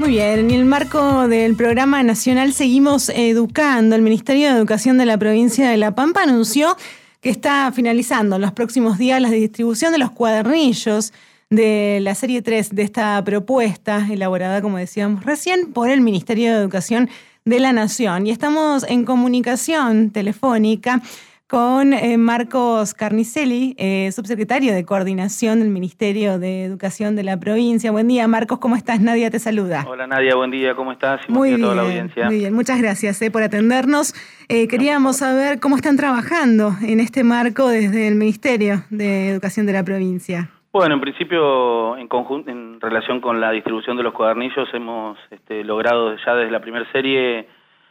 Muy bien, en el marco del programa nacional Seguimos Educando, el Ministerio de Educación de la provincia de La Pampa anunció que está finalizando en los próximos días la distribución de los cuadernillos de la serie 3 de esta propuesta elaborada, como decíamos recién, por el Ministerio de Educación de la Nación. Y estamos en comunicación telefónica con Marcos Carnicelli, subsecretario de Coordinación del Ministerio de Educación de la provincia. Buen día, Marcos, ¿cómo estás? Nadia te saluda. Hola Nadia, buen día, ¿cómo estás? Y Muy buen día a bien, toda la audiencia. muy bien. Muchas gracias por atendernos. Queríamos saber cómo están trabajando en este marco desde el Ministerio de Educación de la provincia. Bueno, en principio, en relación con la distribución de los cuadernillos, hemos logrado ya desde la primera serie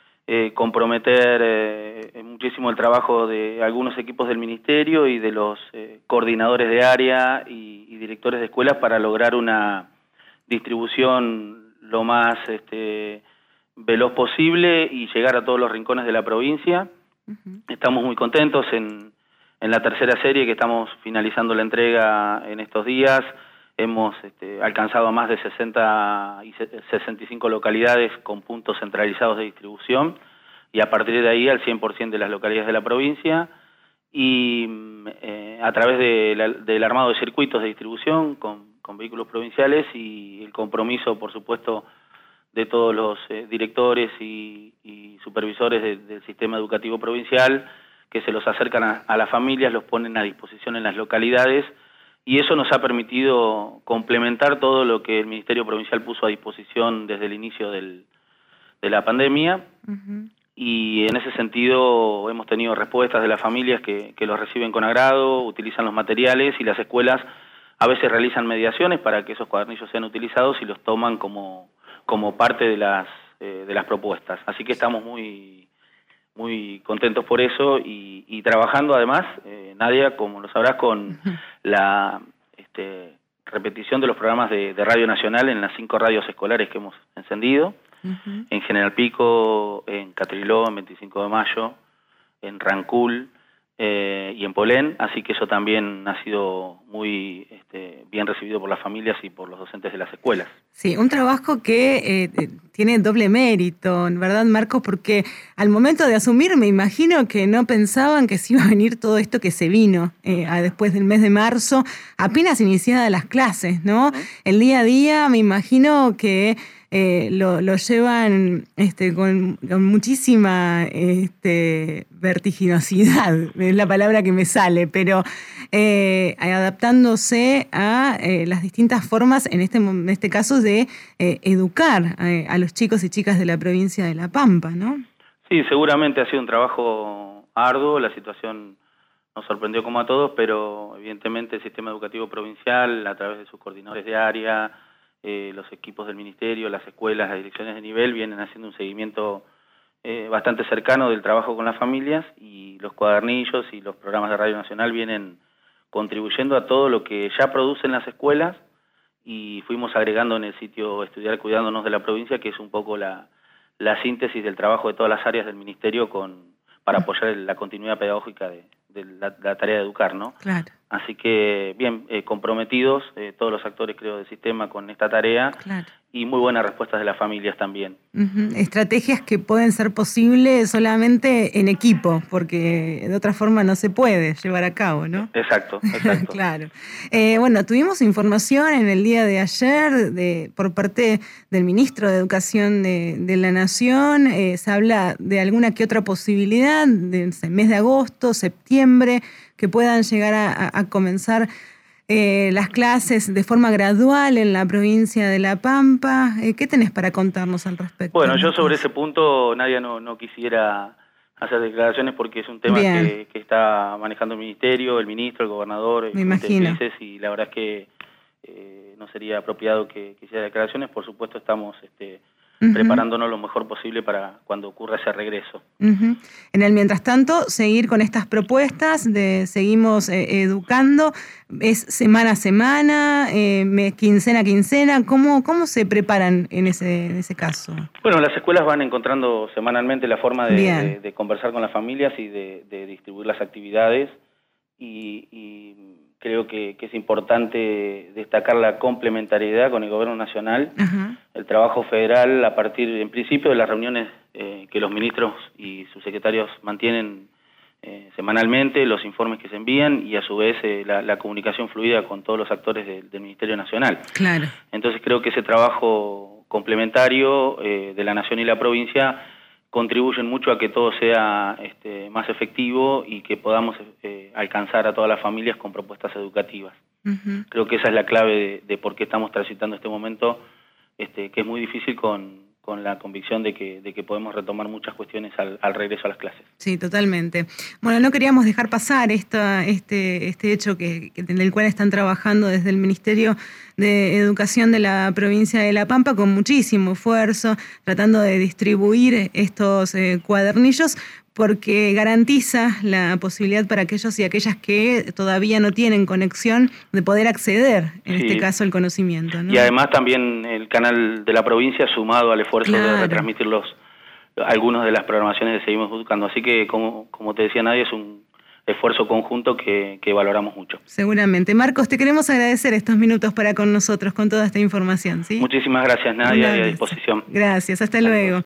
comprometer muchísimo el trabajo de algunos equipos del Ministerio y de los coordinadores de área y directores de escuelas para lograr una distribución lo más veloz posible y llegar a todos los rincones de la provincia. Estamos muy contentos en la tercera serie, que estamos finalizando la entrega en estos días. Hemos alcanzado a más de 60 y 65 localidades con puntos centralizados de distribución, y a partir de ahí al 100% de las localidades de la provincia, y a través del armado de circuitos de distribución con vehículos provinciales y el compromiso, por supuesto, de todos los directores y supervisores del sistema educativo provincial, que se los acercan a las familias, los ponen a disposición en las localidades, y eso nos ha permitido complementar todo lo que el Ministerio Provincial puso a disposición desde el inicio de la pandemia. Y en ese sentido hemos tenido respuestas de las familias que los reciben con agrado, utilizan los materiales, y las escuelas a veces realizan mediaciones para que esos cuadernillos sean utilizados y los toman como parte de las propuestas. Así que estamos muy contentos por eso y trabajando además, Nadia, como lo sabrás, con la repetición de los programas de Radio Nacional en las 5 radios escolares que hemos encendido, en General Pico, en Catriló, en 25 de Mayo, en Rancul y en Polén, así que eso también ha sido muy bien recibido por las familias y por los docentes de las escuelas. Sí, un trabajo que tiene doble mérito, ¿verdad, Marcos? Porque al momento de asumir me imagino que no pensaban que se iba a venir todo esto que se vino después del mes de marzo, apenas iniciadas las clases, ¿no? El día a día me imagino que lo llevan con muchísima vertiginosidad, es la palabra que me sale, pero adaptándose a las distintas formas, en este caso, de educar a los chicos y chicas de la provincia de La Pampa, ¿no? Sí, seguramente ha sido un trabajo arduo, la situación nos sorprendió como a todos, pero evidentemente el sistema educativo provincial, a través de sus coordinadores de área, los equipos del Ministerio, las escuelas, las direcciones de nivel, vienen haciendo un seguimiento bastante cercano del trabajo con las familias, y los cuadernillos y los programas de Radio Nacional vienen contribuyendo a todo lo que ya producen las escuelas, y fuimos agregando en el sitio Estudiar Cuidándonos de la provincia, que es un poco la síntesis del trabajo de todas las áreas del Ministerio para apoyar la continuidad pedagógica de la tarea de educar, ¿no? Claro. Así que, bien, comprometidos todos los actores, creo, del sistema con esta tarea. Claro. Y muy buenas respuestas de las familias también. Estrategias que pueden ser posibles solamente en equipo, porque de otra forma no se puede llevar a cabo, ¿no? Exacto. Claro. Bueno, tuvimos información en el día de ayer por parte del ministro de Educación de la Nación. Se habla de alguna que otra posibilidad del mes de agosto, septiembre, que puedan llegar a comenzar las clases de forma gradual en la provincia de La Pampa. ¿Qué tenés para contarnos al respecto? Bueno, yo sobre ese punto, Nadia, no quisiera hacer declaraciones porque es un tema que está manejando el Ministerio, el ministro, el gobernador, me imagino. Y la verdad es que no sería apropiado que hiciera declaraciones. Por supuesto estamos preparándonos lo mejor posible para cuando ocurra ese regreso. En el mientras tanto, seguir con estas propuestas de seguimos educando, ¿es semana a semana, quincena a quincena? ¿Cómo se preparan en ese caso? Bueno, las escuelas van encontrando semanalmente la forma de conversar con las familias y de distribuir las actividades, y creo que es importante destacar la complementariedad con el gobierno nacional. Ajá. El trabajo federal, a partir, en principio, de las reuniones que los ministros y sus secretarios mantienen semanalmente, los informes que se envían y a su vez la comunicación fluida con todos los actores del Ministerio Nacional. Claro. Entonces creo que ese trabajo complementario de la Nación y la provincia contribuyen mucho a que todo sea más efectivo y que podamos alcanzar a todas las familias con propuestas educativas. Uh-huh. Creo que esa es la clave de por qué estamos transitando este momento, que es muy difícil con la convicción de que podemos retomar muchas cuestiones al regreso a las clases. Sí, totalmente. Bueno, no queríamos dejar pasar este hecho en el cual están trabajando desde el Ministerio de Educación de la provincia de La Pampa con muchísimo esfuerzo, tratando de distribuir estos cuadernillos, porque garantiza la posibilidad para aquellos y aquellas que todavía no tienen conexión de poder acceder, en este caso, al conocimiento, ¿no? Y además también el canal de la provincia sumado al esfuerzo de retransmitir algunas de las programaciones de Seguimos Educando. Así que, como te decía Nadia, es un esfuerzo conjunto que valoramos mucho. Seguramente. Marcos, te queremos agradecer estos minutos para con nosotros, con toda esta información, ¿sí? Muchísimas gracias, Nadia, y a disposición. Gracias, hasta luego.